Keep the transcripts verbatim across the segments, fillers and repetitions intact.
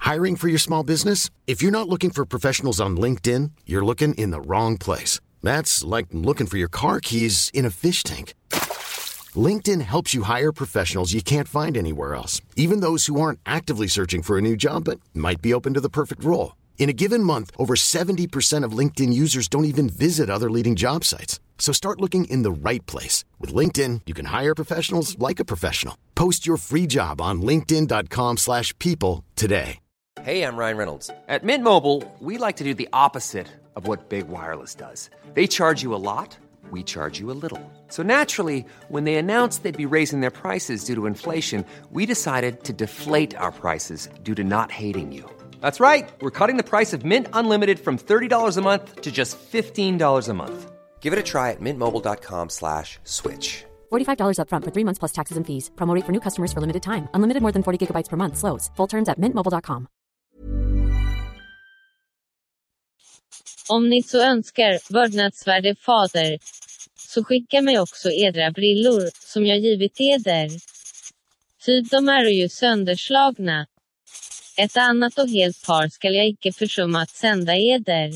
Hiring for your small business? If you're not looking for professionals on LinkedIn, you're looking in the wrong place. That's like looking for your car keys in a fish tank. LinkedIn helps you hire professionals you can't find anywhere else, even those who aren't actively searching for a new job but might be open to the perfect role. In a given month, over seventy percent of LinkedIn users don't even visit other leading job sites. So start looking in the right place. With LinkedIn, you can hire professionals like a professional. Post your free job on linkedin dot com slash people today. Hey, I'm Ryan Reynolds. At Mint Mobile, we like to do the opposite of what Big Wireless does. They charge you a lot, we charge you a little. So naturally, when they announced they'd be raising their prices due to inflation, we decided to deflate our prices due to not hating you. That's right. We're cutting the price of Mint Unlimited from thirty dollars a month to just fifteen dollars a month. Give it a try at mintmobile.com slash switch. forty-five dollars up front for three months plus taxes and fees. Promo rate for new customers for limited time. Unlimited more than forty gigabytes per month. Slows full terms at mint mobile dot com. Om ni så önskar, vördnadsvärde fader, så skicka mig också edra brillor, som jag givit eder. Ty de är ju sönderslagna. Ett annat och helt par skall jag icke försumma att sända eder.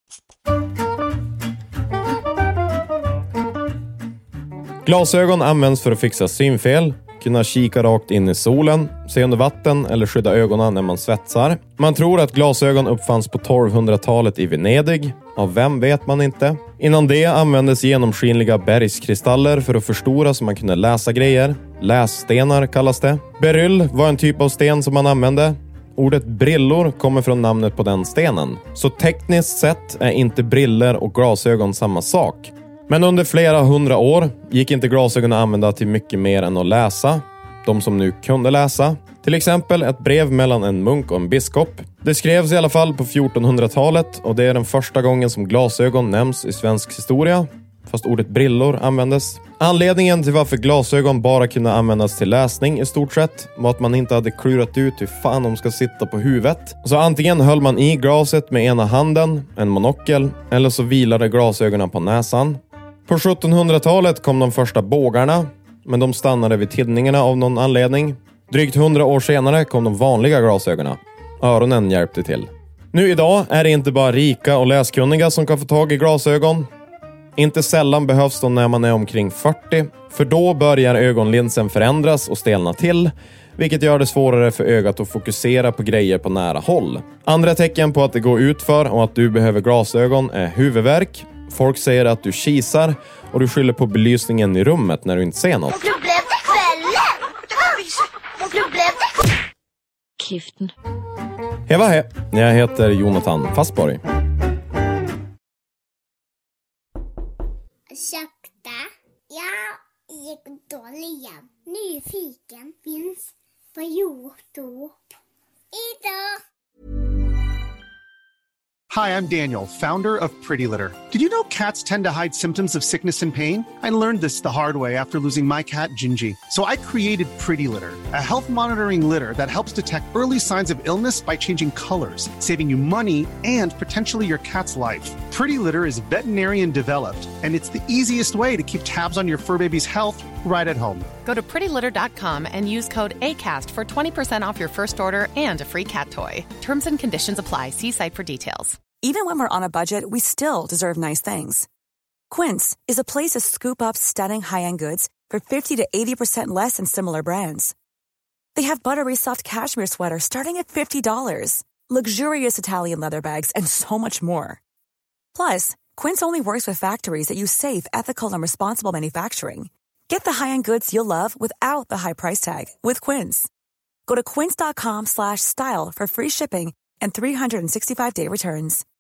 Glasögon används för att fixa synfel, kunna kika rakt in i solen, se under vatten eller skydda ögonen när man svetsar. Man tror att glasögon uppfanns på tolvhundratalet i Venedig. Av vem vet man inte. Innan det användes genomskinliga bergskristaller för att förstora så man kunde läsa grejer. Lässtenar kallas det. Beryll var en typ av sten som man använde. Ordet brillor kommer från namnet på den stenen. Så tekniskt sett är inte briller och glasögon samma sak. Men under flera hundra år gick inte glasögon att använda till mycket mer än att läsa. De som nu kunde läsa. Till exempel ett brev mellan en munk och en biskop. Det skrevs i alla fall på fjortonhundratalet och det är den första gången som glasögon nämns i svensk historia. Fast ordet brillor användes. Anledningen till varför glasögon bara kunde användas till läsning i stort sett var att man inte hade klurat ut hur fan de ska sitta på huvudet. Så antingen höll man i glaset med ena handen, en monokel, eller så vilade glasögonen på näsan. På sjuttonhundratalet kom de första bågarna, men de stannade vid tinningarna av någon anledning. Drygt hundra år senare kom de vanliga glasögonen. Öronen hjälpte till. Nu idag är det inte bara rika och läskunniga som kan få tag i glasögon. Inte sällan behövs de när man är omkring fyrtio, för då börjar ögonlinsen förändras och stelna till, vilket gör det svårare för ögat att fokusera på grejer på nära håll. Andra tecken på att det går utför och att du behöver glasögon är huvudvärk. Folk säger att du kisar och du skyller på belysningen i rummet när du inte ser något. Kiften. Hej, vad hej. Jag heter Jonathan Fastborg. Sakta. Jag gick dåliga. Nyfiken finns på YouTube. Idag. Hi, I'm Daniel, founder of Pretty Litter. Did you know cats tend to hide symptoms of sickness and pain? I learned this the hard way after losing my cat, Gingy. So I created Pretty Litter, a health monitoring litter that helps detect early signs of illness by changing colors, saving you money and potentially your cat's life. Pretty Litter is veterinarian developed, and it's the easiest way to keep tabs on your fur baby's health right at home. Go to pretty litter dot com and use code ACAST for twenty percent off your first order and a free cat toy. Terms and conditions apply. See site for details. Even when we're on a budget, we still deserve nice things. Quince is a place to scoop up stunning high-end goods for fifty to eighty percent less than similar brands. They have buttery soft cashmere sweaters starting at fifty dollars, luxurious Italian leather bags, and so much more. Plus, Quince only works with factories that use safe, ethical, and responsible manufacturing. Get the high-end goods you'll love without the high price tag with Quince. Go to quince dot com slash style for free shipping and three sixty-five day returns.